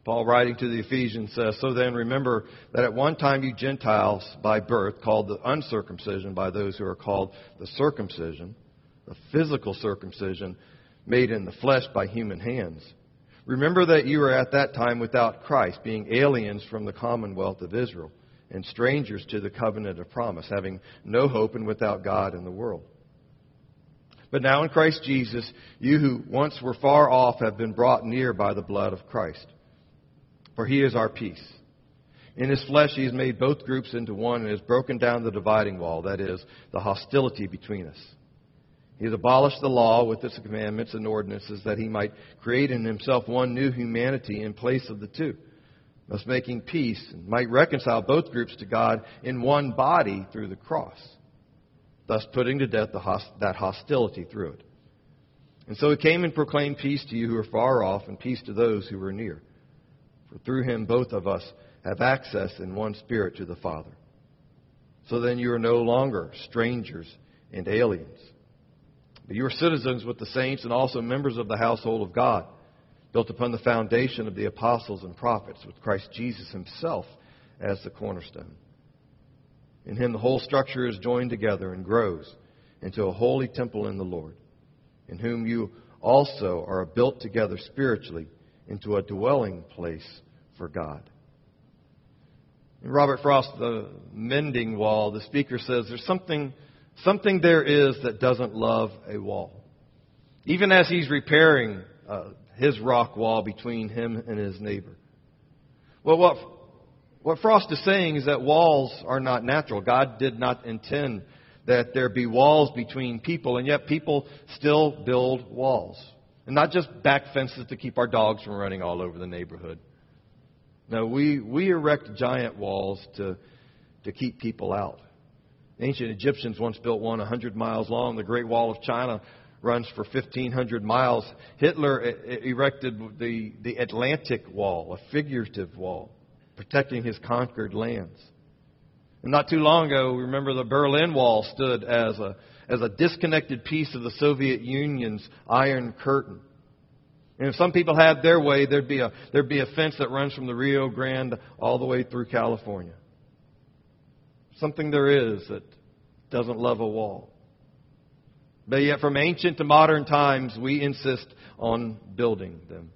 Paul, writing to the Ephesians, says, "So then remember that at one time you Gentiles by birth, called the uncircumcision by those who are called the circumcision, the physical circumcision made in the flesh by human hands. Remember that you were at that time without Christ, being aliens from the commonwealth of Israel, and strangers to the covenant of promise, having no hope and without God in the world. But now in Christ Jesus, you who once were far off have been brought near by the blood of Christ. For He is our peace. In His flesh He has made both groups into one and has broken down the dividing wall, that is, the hostility between us. He has abolished the law with its commandments and ordinances that He might create in Himself one new humanity in place of the two, thus making peace, and might reconcile both groups to God in one body through the cross, thus putting to death that hostility through it. And so He came and proclaimed peace to you who are far off and peace to those who are near. For through Him both of us have access in one Spirit to the Father. So then you are no longer strangers and aliens, but you are citizens with the saints and also members of the household of God, built upon the foundation of the apostles and prophets, with Christ Jesus Himself as the cornerstone. In Him the whole structure is joined together and grows into a holy temple in the Lord, in whom you also are built together spiritually into a dwelling place for God." In Robert Frost, The Mending Wall, the speaker says there's something there is that doesn't love a wall. Even as he's repairing his rock wall between him and his neighbor. Well, what Frost is saying is that walls are not natural. God did not intend that there be walls between people, and yet people still build walls. And not just back fences to keep our dogs from running all over the neighborhood. No, we erect giant walls to keep people out. Ancient Egyptians once built one 100 miles long. The Great Wall of China runs for 1,500 miles. Hitler erected the Atlantic Wall, a figurative wall, protecting his conquered lands. And not too long ago, remember the Berlin Wall stood as a disconnected piece of the Soviet Union's Iron Curtain. And if some people had their way, there'd be a fence that runs from the Rio Grande all the way through California. Something there is that doesn't love a wall. But yet from ancient to modern times, we insist on building them.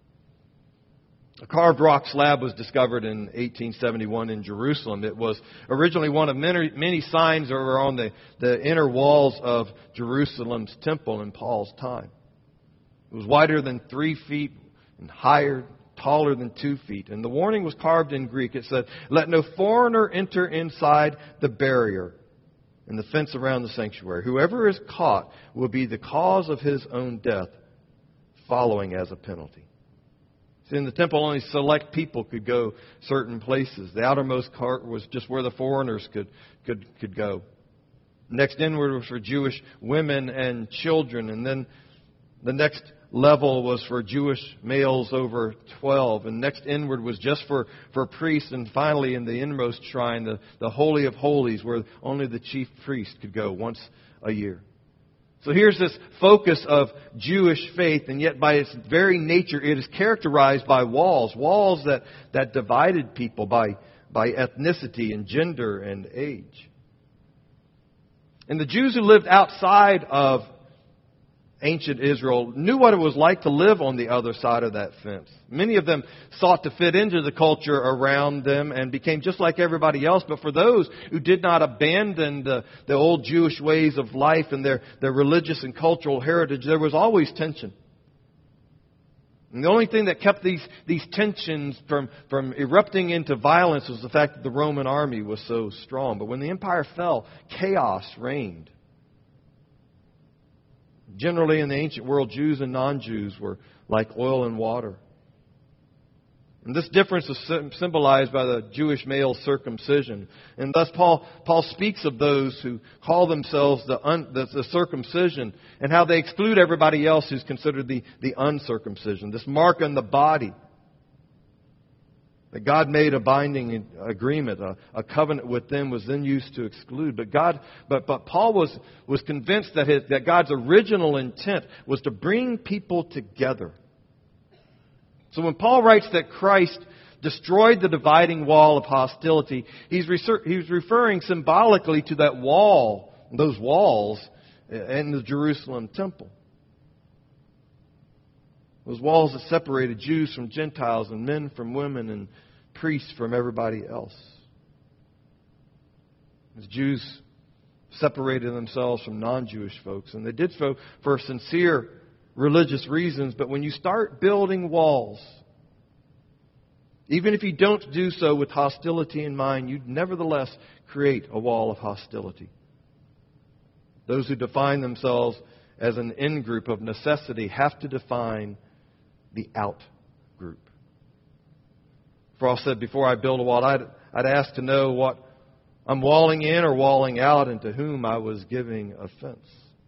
A carved rock slab was discovered in 1871 in Jerusalem. It was originally one of many signs that were on the inner walls of Jerusalem's temple in Paul's time. It was wider than 3 feet and taller than 2 feet. And the warning was carved in Greek. It said, "Let no foreigner enter inside the barrier and the fence around the sanctuary. Whoever is caught will be the cause of his own death, following as a penalty." See, in the temple, only select people could go certain places. The outermost court was just where the foreigners could go. Next inward was for Jewish women and children. And then the next level was for Jewish males over 12. And next inward was just for priests. And finally, in the innermost shrine, the Holy of Holies, where only the chief priest could go once a year. So here's this focus of Jewish faith, and yet by its very nature, it is characterized by walls. Walls that divided people by ethnicity and gender and age. And the Jews who lived outside of ancient Israel knew what it was like to live on the other side of that fence. Many of them sought to fit into the culture around them and became just like everybody else. But for those who did not abandon the old Jewish ways of life and their religious and cultural heritage, there was always tension. And the only thing that kept these tensions from erupting into violence was the fact that the Roman army was so strong. But when the empire fell, chaos reigned. Generally, in the ancient world, Jews and non-Jews were like oil and water. And this difference is symbolized by the Jewish male circumcision. And thus Paul speaks of those who call themselves the circumcision and how they exclude everybody else who's considered the uncircumcision. This mark on the body. That God made a binding agreement, a covenant with them was then used to exclude. But Paul was convinced that God's original intent was to bring people together. So when Paul writes that Christ destroyed the dividing wall of hostility, he's referring symbolically to that wall, those walls in the Jerusalem temple. Those walls that separated Jews from Gentiles and men from women and priests from everybody else. The Jews separated themselves from non-Jewish folks, and they did so for sincere religious reasons. But when you start building walls, even if you don't do so with hostility in mind, you nevertheless create a wall of hostility. Those who define themselves as an in-group of necessity have to define the out-group. Frost said, before I build a wall, I'd ask to know what I'm walling in or walling out and to whom I was giving offense.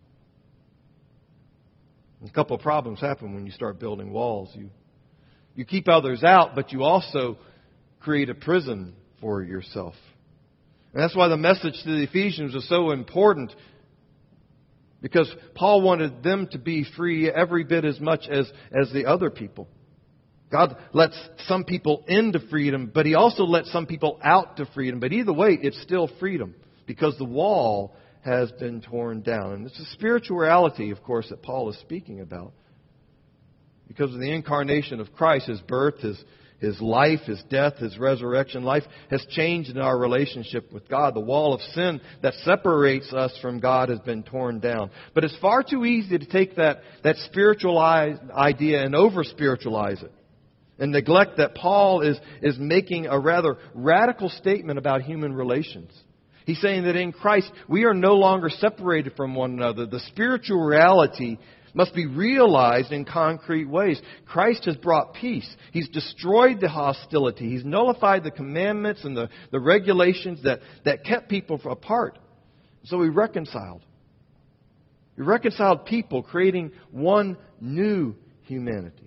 A couple of problems happen when you start building walls. You keep others out, but you also create a prison for yourself. And that's why the message to the Ephesians was so important, because Paul wanted them to be free every bit as much as the other people. God lets some people into freedom, but He also lets some people out to freedom. But either way, it's still freedom, because the wall has been torn down. And it's a spiritual reality, of course, that Paul is speaking about. Because of the incarnation of Christ, His birth, His life, His death, His resurrection, life has changed in our relationship with God. The wall of sin that separates us from God has been torn down. But it's far too easy to take that spiritualized idea and over-spiritualize it, and neglect that Paul is making a rather radical statement about human relations. He's saying that in Christ we are no longer separated from one another. The spiritual reality must be realized in concrete ways. Christ has brought peace. He's destroyed the hostility. He's nullified the commandments and the regulations that kept people apart. So He reconciled. He reconciled people, creating one new humanity.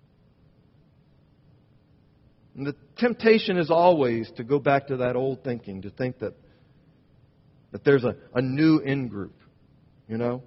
And the temptation is always to go back to that old thinking, to think that there's a new in-group, you know?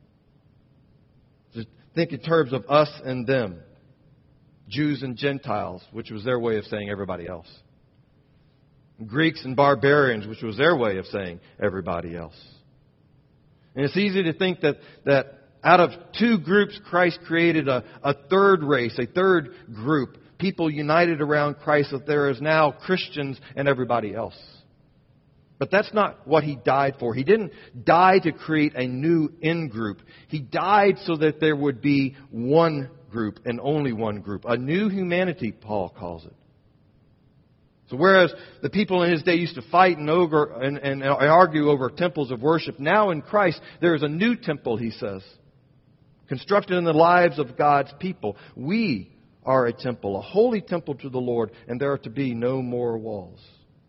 To think in terms of us and them, Jews and Gentiles, which was their way of saying everybody else. Greeks and barbarians, which was their way of saying everybody else. And it's easy to think that out of two groups, Christ created a third race, a third group. People united around Christ, that there is now Christians and everybody else. But that's not what He died for. He didn't die to create a new in-group. He died so that there would be one group and only one group. A new humanity, Paul calls it. So whereas the people in His day used to fight and argue over temples of worship, now in Christ there is a new temple, he says, constructed in the lives of God's people. We are a temple, a holy temple to the Lord, and there are to be no more walls.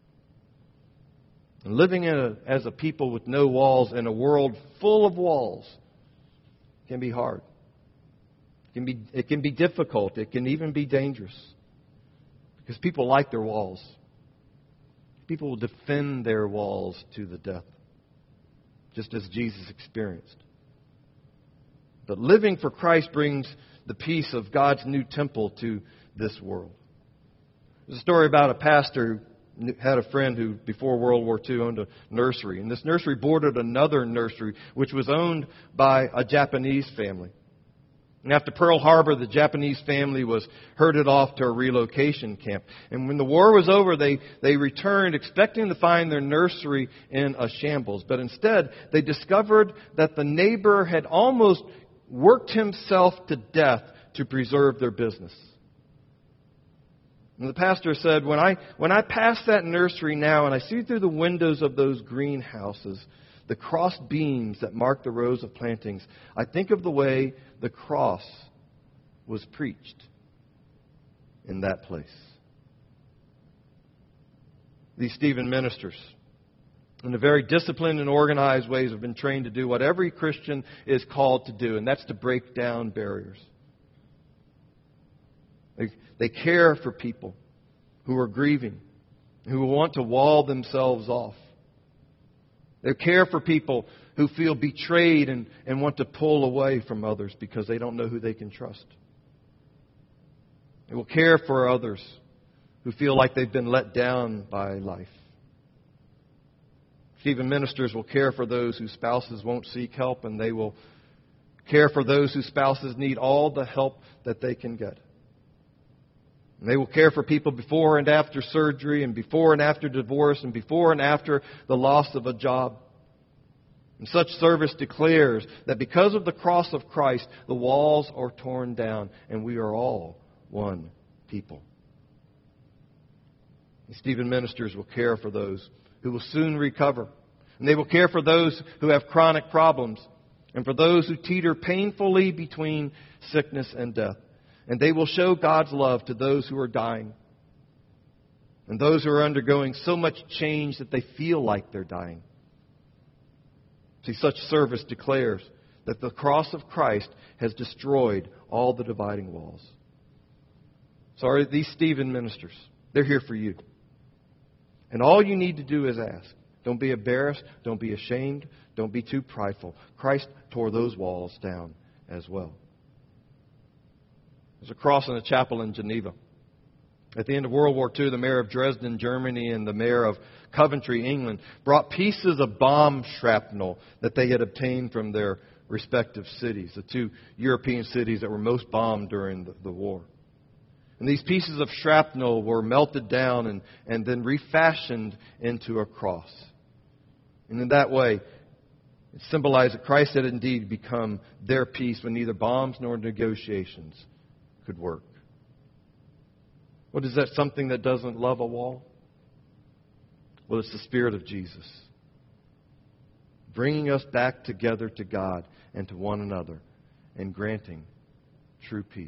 And living as a people with no walls in a world full of walls can be hard. It can be difficult. It can even be dangerous. Because people like their walls. People will defend their walls to the death, just as Jesus experienced. But living for Christ brings the peace of God's new temple to this world. There's a story about a pastor who had a friend who, before World War II, owned a nursery. And this nursery boarded another nursery, which was owned by a Japanese family. And after Pearl Harbor, the Japanese family was herded off to a relocation camp. And when the war was over, they returned expecting to find their nursery in a shambles. But instead, they discovered that the neighbor had almost worked himself to death to preserve their business. And the pastor said, when I pass that nursery now and I see through the windows of those greenhouses the crossed beams that mark the rows of plantings, I think of the way the cross was preached in that place. These Stephen ministers, in a very disciplined and organized ways, have been trained to do what every Christian is called to do, and that's to break down barriers. They care for people who are grieving, who want to wall themselves off. They care for people who feel betrayed and want to pull away from others because they don't know who they can trust. They will care for others who feel like they've been let down by life. Stephen ministers will care for those whose spouses won't seek help, and they will care for those whose spouses need all the help that they can get. And they will care for people before and after surgery, and before and after divorce, and before and after the loss of a job. And such service declares that because of the cross of Christ, the walls are torn down, and we are all one people. And Stephen ministers will care for those who will soon recover. And they will care for those who have chronic problems, and for those who teeter painfully between sickness and death. And they will show God's love to those who are dying, and those who are undergoing so much change that they feel like they're dying. See, such service declares that the cross of Christ has destroyed all the dividing walls. So these Stephen ministers, they're here for you. And all you need to do is ask. Don't be embarrassed. Don't be ashamed. Don't be too prideful. Christ tore those walls down as well. There's a cross in a chapel in Geneva. At the end of World War II, the mayor of Dresden, Germany, and the mayor of Coventry, England, brought pieces of bomb shrapnel that they had obtained from their respective cities, the two European cities that were most bombed during the war. And these pieces of shrapnel were melted down and then refashioned into a cross. And in that way, it symbolized that Christ had indeed become their peace when neither bombs nor negotiations could work. What is that, something that doesn't love a wall? Well, it's the Spirit of Jesus, bringing us back together to God and to one another and granting true peace.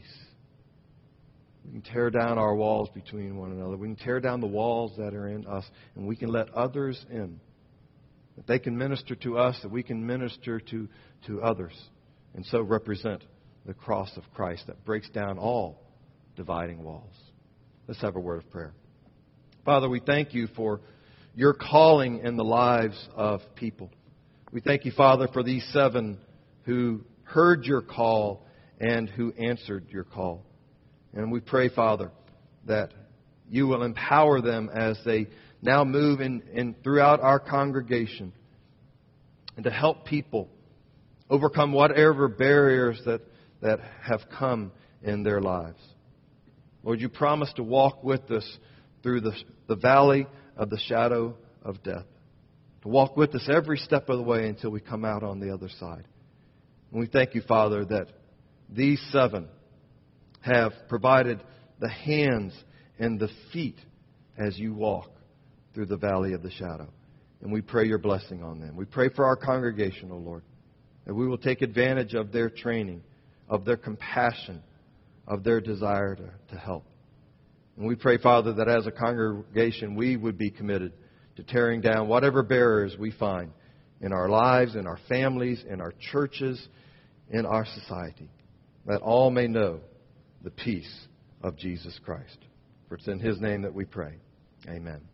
We can tear down our walls between one another. We can tear down the walls that are in us, and we can let others in. That they can minister to us, that we can minister to others, and so represent the cross of Christ that breaks down all dividing walls. Let's have a word of prayer. Father, we thank you for your calling in the lives of people. We thank you, Father, for these 7 who heard your call and who answered your call. And we pray, Father, that you will empower them as they now move in throughout our congregation, and to help people overcome whatever barriers that have come in their lives. Lord, you promise to walk with us through the valley of the shadow of death, to walk with us every step of the way until we come out on the other side. And we thank you, Father, that these 7 have provided the hands and the feet as you walk through the valley of the shadow. And we pray your blessing on them. We pray for our congregation, O Lord, that we will take advantage of their training, of their compassion, of their desire to help. And we pray, Father, that as a congregation we would be committed to tearing down whatever barriers we find in our lives, in our families, in our churches, in our society, that all may know the peace of Jesus Christ. For it's in His name that we pray. Amen.